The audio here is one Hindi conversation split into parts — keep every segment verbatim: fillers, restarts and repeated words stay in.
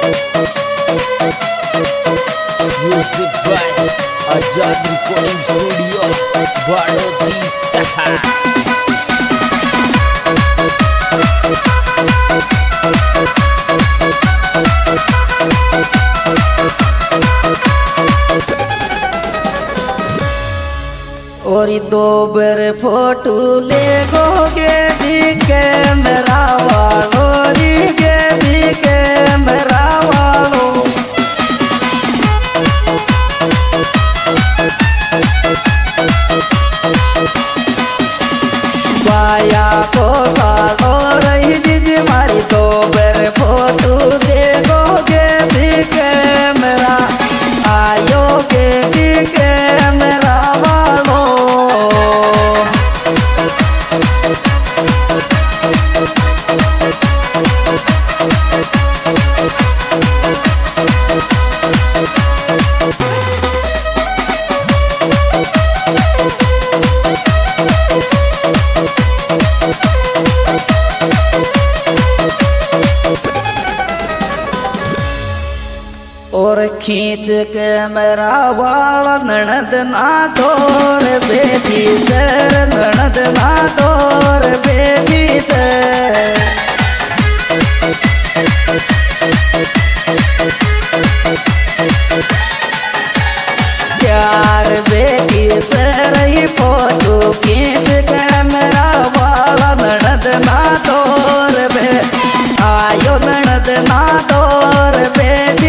Music by Azad Recording Studio, Baroda Saha. और दो बार फोटो ले गोगे भी कैमरा वालो री गे भी कैमरा वालो बाया को सालो रही जिज मारी दो बार फोटो ले गोगे भी कैमरा आयो गे भी कैमरा और खींच के मेरा वाल ननद ना दौर बेबी सर ननद ना दौर बेबी सर प्यार बेटी सर ही फोटो खींच के मेरा वाल ननद ना दौर बे आयो ननद ना दौर बेबी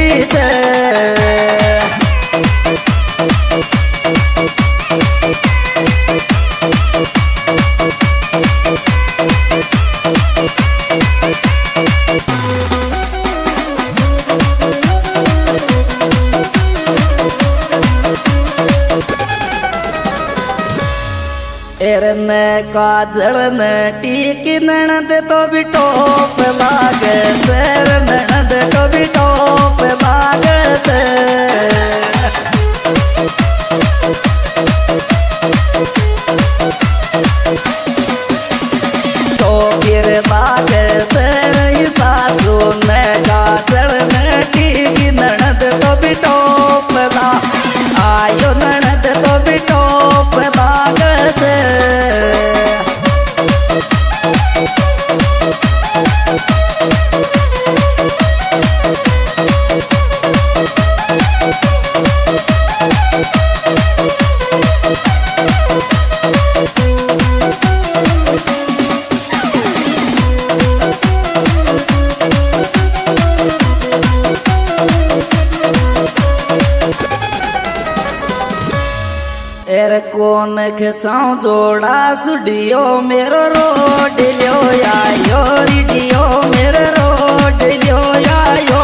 एरन काजल न टीकी ननद तो भी टोप लागे सर ननद तो भी टोप लागत तो फिर लागे सर सासू न काजल न टीकी ननद तो भी टोप ला आयो ननद तो भी टोप लागत एर कौन खचाऊ जोड़ा सुडियो मेरो रोड लियो आयो रिडियो मेरो रोड लियो आयो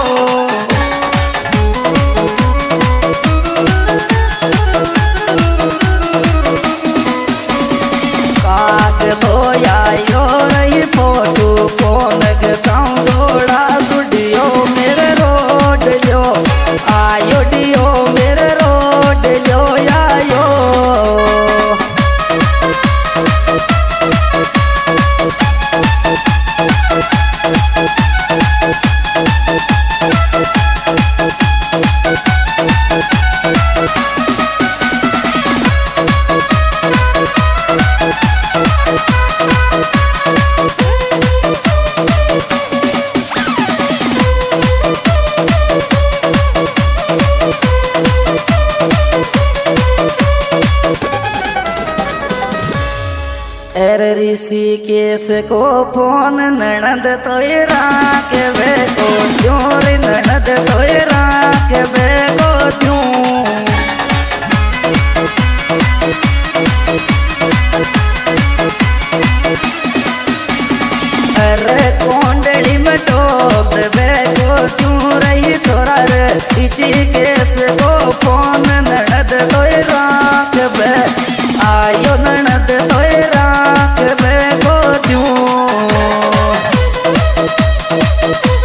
काग लो आयो रही फोटो कौन खचाऊ जोड़ा सुडियो मेरो रोड लियो आयो डियो मेरो रोड लियो आयो एर ऋषिकेश को फोन ननद तोयरा के बेको चोर ननद तोयरा के बेको क्यों अरे कोंडली में टोप बेको क्यों रही थोड़ा रे ऋषिकेश को फोन ननद तोयरा के बे आयो ननद तोयरा के बेको क्यों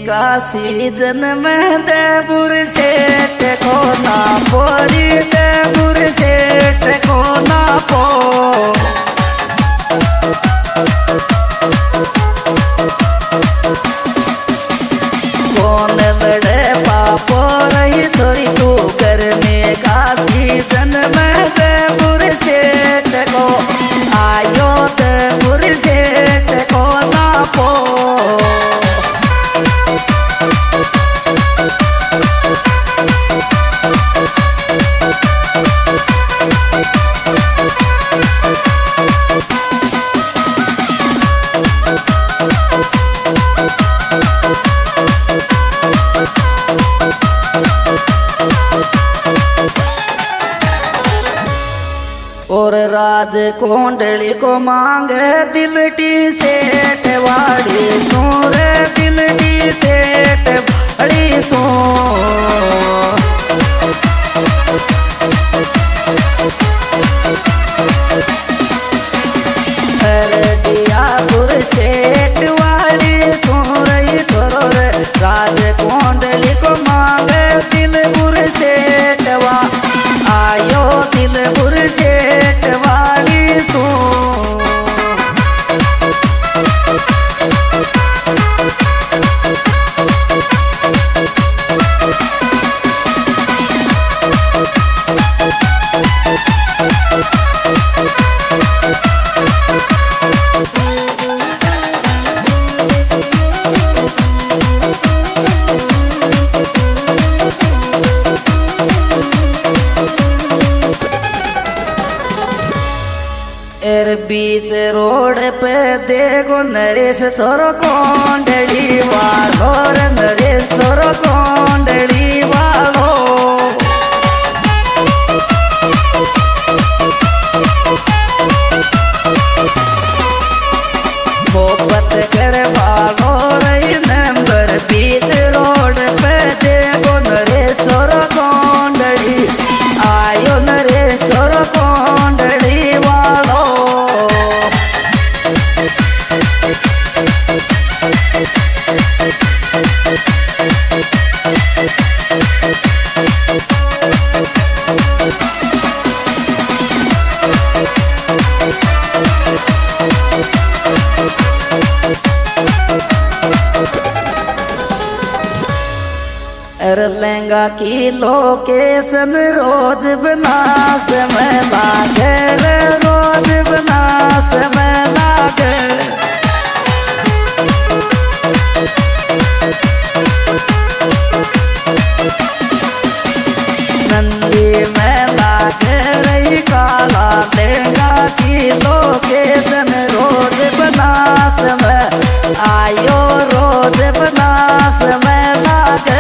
का सीजन में दे बुरशेट को ना पोरी दे बुरशेट को ना पो कौन लड़े पापो रही थोड़ी तू गर्मी का सीजन में दे बुरशेट को आयो दे बुरशेट को ना पो और राज कोंडली को मांगे दिलटी सेठ वाड़ी सूर दिलटी सेठ बड़ी सो दिया बुरशेट वाड़ी सूर थोरो राज कोंडली को मांगे दिल बुरशेठ वा आयो दिल बुरशेठ वाली सो एर बीच रोड पे देखो नरेश छोरो कोंडली वालो रे नरेश छोरो कोंडली वालो मोहब्बत कर वालो रे नंबर बीच रोड पे देखो नरेश छोरो कोंडली आयो नरेश छोरो कोंडली वालो अर लहंगा की लोकेशन रोज बनास में लागे रे रोज बनास में लागे नंदी में लागे रही काला लहंगा की लोकेशन रोज बनास में आयो रोज बनास में लागे